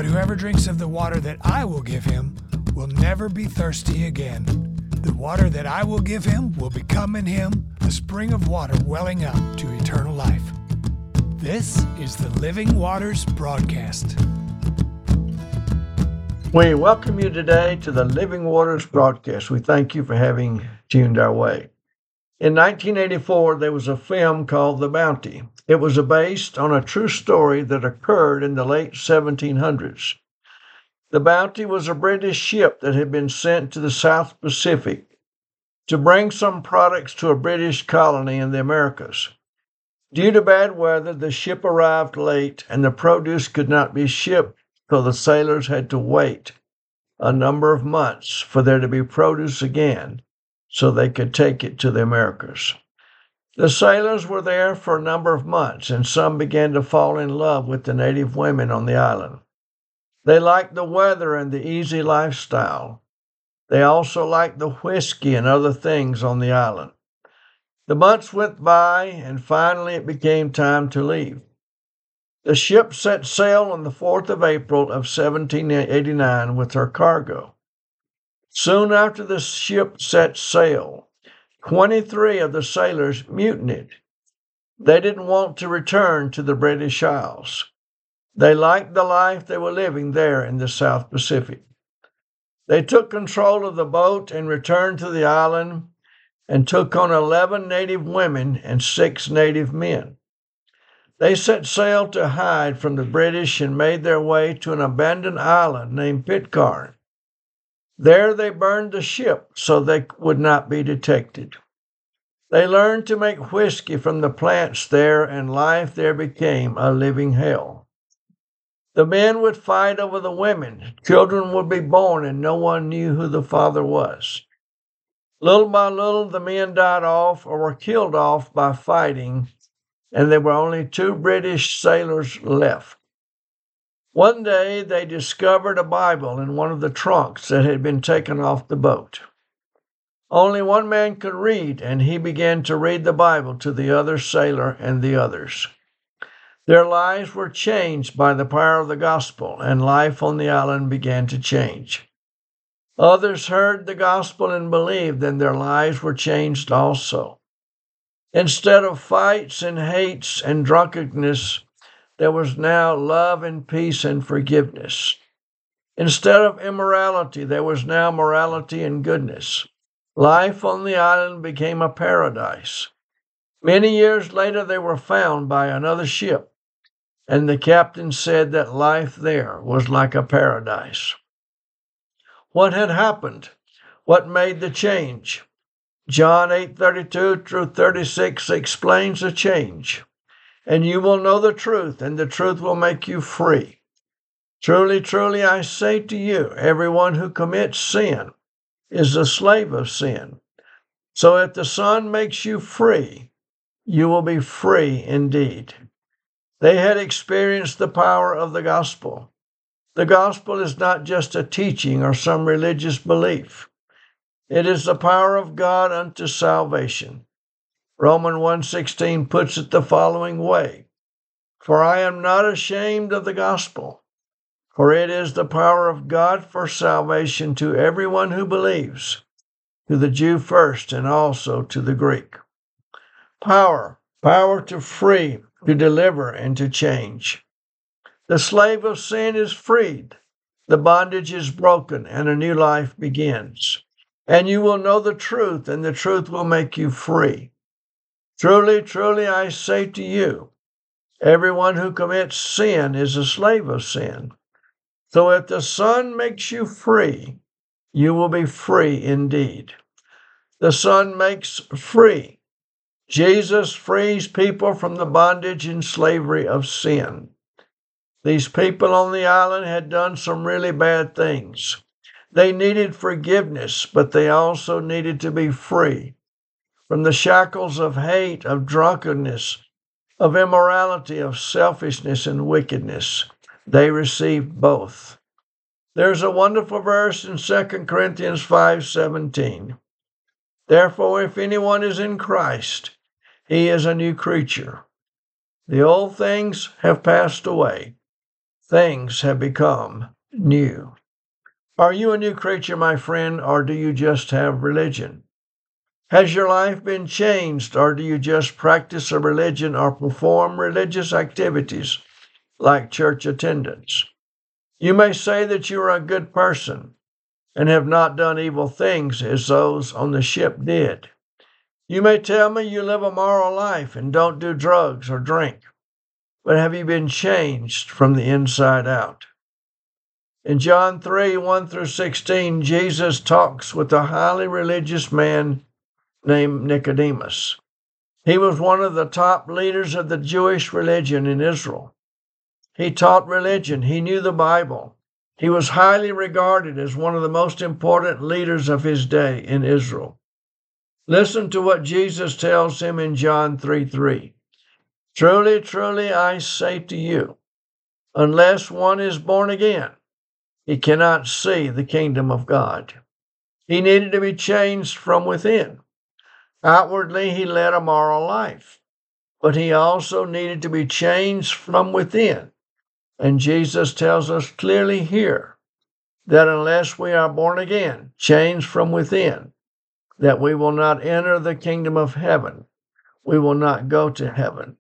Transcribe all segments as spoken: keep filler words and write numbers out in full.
But whoever drinks of the water that I will give him will never be thirsty again. The water that I will give him will become in him a spring of water welling up to eternal life. This is the Living Waters Broadcast. We welcome you today to the Living Waters Broadcast. We thank you for having tuned our way. In nineteen eighty-four, there was a film called The Bounty. It was based on a true story that occurred in the late seventeen hundreds. The Bounty was a British ship that had been sent to the South Pacific to bring some products to a British colony in the Americas. Due to bad weather, the ship arrived late and the produce could not be shipped, so the sailors had to wait a number of months for there to be produce again so they could take it to the Americas. The sailors were there for a number of months, and some began to fall in love with the native women on the island. They liked the weather and the easy lifestyle. They also liked the whiskey and other things on the island. The months went by, and finally it became time to leave. The ship set sail on the fourth of April of seventeen eighty-nine with her cargo. Soon after the ship set sail, twenty-three of the sailors mutinied. They didn't want to return to the British Isles. They liked the life they were living there in the South Pacific. They took control of the boat and returned to the island and took on eleven native women and six native men. They set sail to hide from the British and made their way to an abandoned island named Pitcairn. There they burned the ship so they would not be detected. They learned to make whiskey from the plants there, and life there became a living hell. The men would fight over the women. Children would be born, and no one knew who the father was. Little by little, the men died off or were killed off by fighting, and there were only two British sailors left. One day, they discovered a Bible in one of the trunks that had been taken off the boat. Only one man could read, and he began to read the Bible to the other sailor and the others. Their lives were changed by the power of the gospel, and life on the island began to change. Others heard the gospel and believed, and their lives were changed also. Instead of fights and hates and drunkenness, there was now love and peace and forgiveness. Instead of immorality, there was now morality and goodness. Life on the island became a paradise. Many years later, they were found by another ship, and the captain said that life there was like a paradise. What had happened? What made the change? John eight thirty-two through thirty-six explains the change. And you will know the truth, and the truth will make you free. Truly, truly, I say to you, everyone who commits sin is a slave of sin. So if the Son makes you free, you will be free indeed. They had experienced the power of the gospel. The gospel is not just a teaching or some religious belief. It is the power of God unto salvation. Romans one sixteen puts it the following way: For I am not ashamed of the gospel, for it is the power of God for salvation to everyone who believes, to the Jew first and also to the Greek. Power, power to free, to deliver, and to change. The slave of sin is freed, the bondage is broken, and a new life begins. And you will know the truth, and the truth will make you free. Truly, truly, I say to you, everyone who commits sin is a slave of sin. So if the Son makes you free, you will be free indeed. The Son makes free. Jesus frees people from the bondage and slavery of sin. These people on the island had done some really bad things. They needed forgiveness, but they also needed to be free from the shackles of hate, of drunkenness, of immorality, of selfishness and wickedness. They received both. There's a wonderful verse in Second Corinthians five seventeen. Therefore, if anyone is in Christ, he is a new creature. The old things have passed away. things have become new. Are you a new creature, my friend, or do you just have religion? Has your life been changed, or do you just practice a religion or perform religious activities like church attendance? You may say that you are a good person and have not done evil things as those on the ship did. You may tell me you live a moral life and don't do drugs or drink, but have you been changed from the inside out? In John three, one through sixteen, Jesus talks with a highly religious man named Nicodemus. He was one of the top leaders of the Jewish religion in Israel. He taught religion. He knew the Bible. He was highly regarded as one of the most important leaders of his day in Israel. Listen to what Jesus tells him in John three three. Truly, truly, I say to you, unless one is born again, he cannot see the kingdom of God. He needed to be changed from within. Outwardly, he led a moral life, but he also needed to be changed from within. And Jesus tells us clearly here that unless we are born again, changed from within, that we will not enter the kingdom of heaven. We will not go to heaven.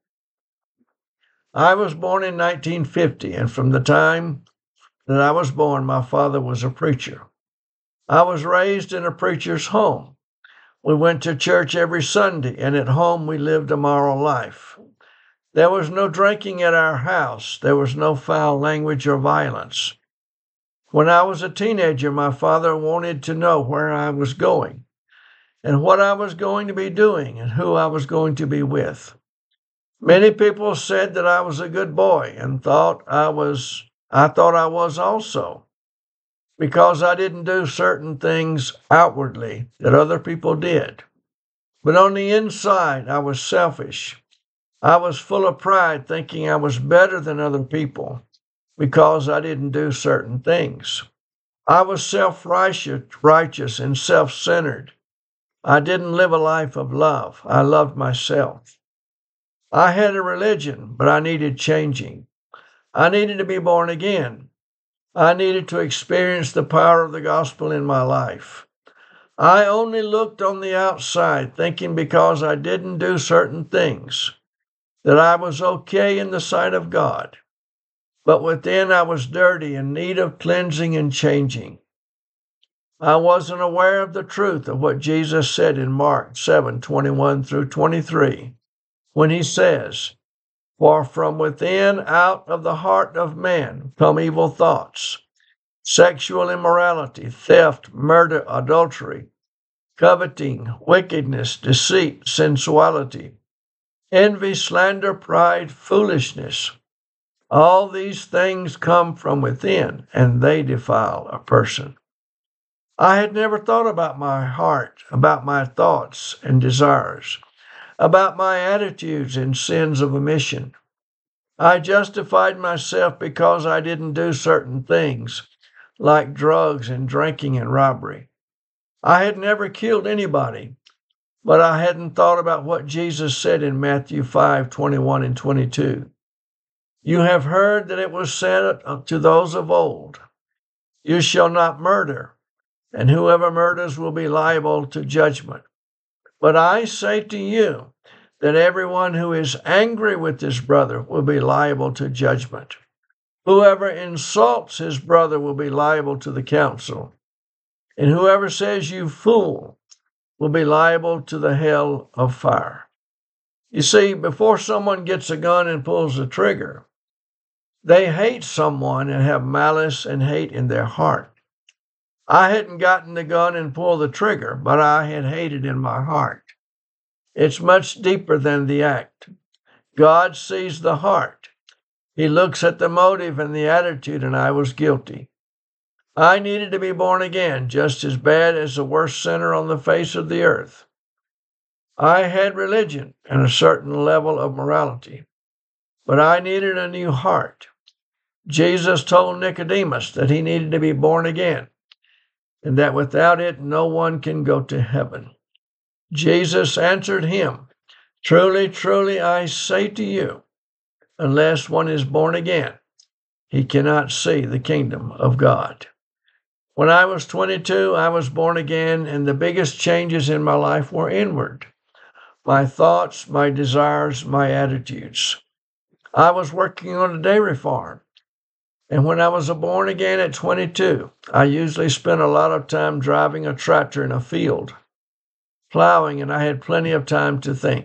I was born in nineteen fifty, and from the time that I was born, my father was a preacher. I was raised in a preacher's home. We went to church every Sunday, and at home we lived a moral life. There was no drinking at our house. There was no foul language or violence. When I was a teenager, my father wanted to know where I was going and what I was going to be doing and who I was going to be with. Many people said that I was a good boy and thought I was, I thought I was also, because I didn't do certain things outwardly that other people did. But on the inside, I was selfish. I was full of pride, thinking I was better than other people because I didn't do certain things. I was self-righteous righteous and self-centered. I didn't live a life of love. I loved myself. I had a religion, but I needed changing. I needed to be born again. I needed to experience the power of the gospel in my life. I only looked on the outside, thinking because I didn't do certain things that I was okay in the sight of God. But within I was dirty, in need of cleansing and changing. I wasn't aware of the truth of what Jesus said in Mark seven, twenty-one through twenty-three, when he says, For from within, out of the heart of man, come evil thoughts, sexual immorality, theft, murder, adultery, coveting, wickedness, deceit, sensuality, envy, slander, pride, foolishness. All these things come from within, and they defile a person. I had never thought about my heart, about my thoughts and desires, about my attitudes and sins of omission. I justified myself because I didn't do certain things, like drugs and drinking and robbery. I had never killed anybody, but I hadn't thought about what Jesus said in Matthew five, twenty-one and twenty-two. You have heard that it was said to those of old, You shall not murder, and whoever murders will be liable to judgment. But I say to you that everyone who is angry with his brother will be liable to judgment. Whoever insults his brother will be liable to the council. And whoever says, You fool, will be liable to the hell of fire. You see, before someone gets a gun and pulls the trigger, they hate someone and have malice and hate in their heart. I hadn't gotten the gun and pulled the trigger, but I had hated in my heart. It's much deeper than the act. God sees the heart. He looks at the motive and the attitude, and I was guilty. I needed to be born again, just as bad as the worst sinner on the face of the earth. I had religion and a certain level of morality, but I needed a new heart. Jesus told Nicodemus that he needed to be born again, and that without it no one can go to heaven. Jesus answered him, Truly, truly, I say to you, unless one is born again, he cannot see the kingdom of God. When I was twenty-two, I was born again, and the biggest changes in my life were inward. My thoughts, my desires, my attitudes. I was working on a dairy farm, and when I was born again at twenty-two, I usually spent a lot of time driving a tractor in a field, plowing, and I had plenty of time to think.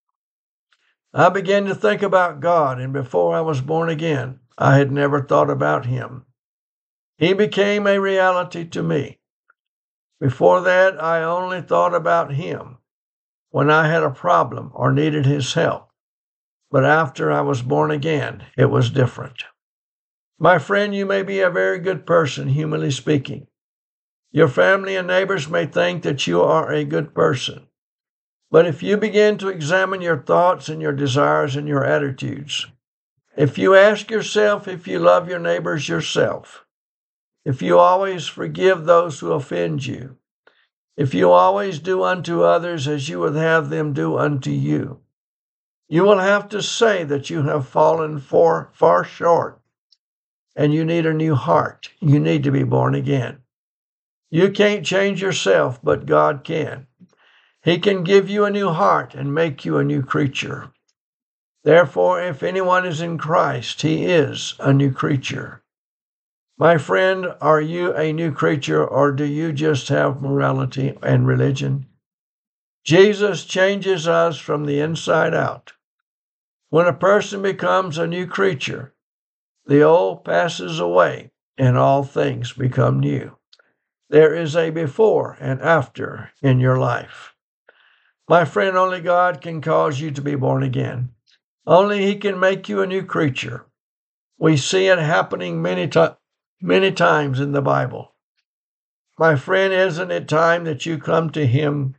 I began to think about God, and before I was born again, I had never thought about Him. He became a reality to me. Before that, I only thought about Him when I had a problem or needed His help. But after I was born again, it was different. My friend, you may be a very good person, humanly speaking. Your family and neighbors may think that you are a good person. But if you begin to examine your thoughts and your desires and your attitudes, if you ask yourself if you love your neighbors yourself, if you always forgive those who offend you, if you always do unto others as you would have them do unto you, you will have to say that you have fallen far, far short, and you need a new heart. You need to be born again. You can't change yourself, but God can. He can give you a new heart and make you a new creature. Therefore, if anyone is in Christ, he is a new creature. My friend, are you a new creature, or do you just have morality and religion? Jesus changes us from the inside out. When a person becomes a new creature, the old passes away and all things become new. There is a before and after in your life. My friend, only God can cause you to be born again. Only He can make you a new creature. We see it happening many, to- many times in the Bible. My friend, isn't it time that you come to Him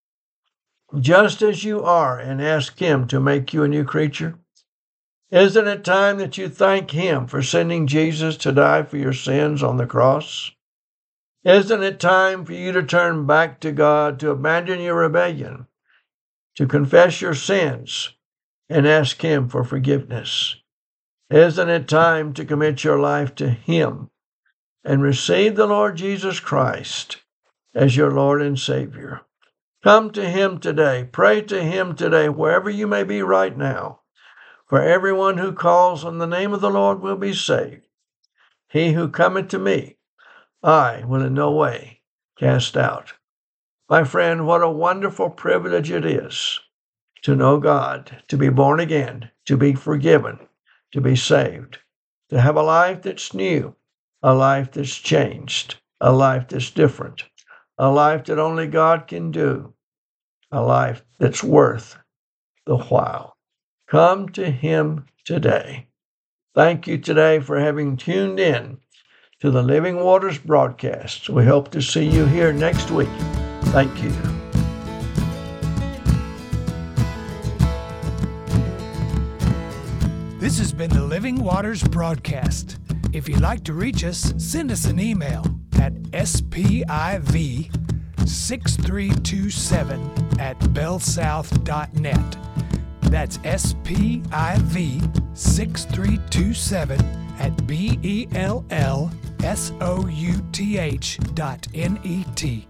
just as you are and ask Him to make you a new creature? Isn't it time that you thank Him for sending Jesus to die for your sins on the cross? Isn't it time for you to turn back to God, to abandon your rebellion, to confess your sins, and ask Him for forgiveness? Isn't it time to commit your life to Him and receive the Lord Jesus Christ as your Lord and Savior? Come to Him today. Pray to Him today, wherever you may be right now. For everyone who calls on the name of the Lord will be saved. He who cometh to me, I will in no way cast out. My friend, what a wonderful privilege it is to know God, to be born again, to be forgiven, to be saved, to have a life that's new, a life that's changed, a life that's different, a life that only God can do, a life that's worth the while. Come to Him today. Thank you today for having tuned in to the Living Waters broadcast. We hope to see you here next week. Thank you. This has been the Living Waters broadcast. If you'd like to reach us, send us an email at S P I V six three two seven at bellsouth dot net. That's S P I V six three two seven at B E L L S O U T H dot N E T.